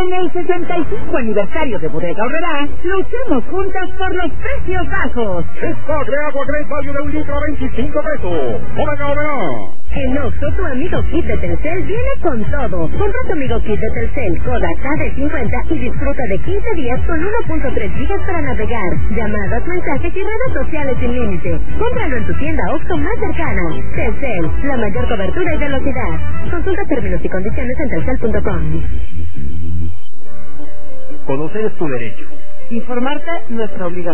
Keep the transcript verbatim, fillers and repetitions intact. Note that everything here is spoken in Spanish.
En el sesenta y cinco aniversario de Bodega Aurrerá, luchemos juntas por los precios bajos. Stock de agua Great Value de un litro a veinticinco pesos. Bodega Aurrerá. En Oxxo, tu amigo kit de Telcel viene con todo. Compra tu amigo kit de Telcel Coda K D cincuenta y disfruta de quince días con uno punto tres gigas para navegar, llamadas, mensajes y redes sociales sin límite. Cómpralo en tu tienda Oxxo más cercana. Telcel, la mayor cobertura y velocidad. Consulta términos y condiciones en telcel punto com. Conocer es tu derecho. Informarte, nuestra obligación.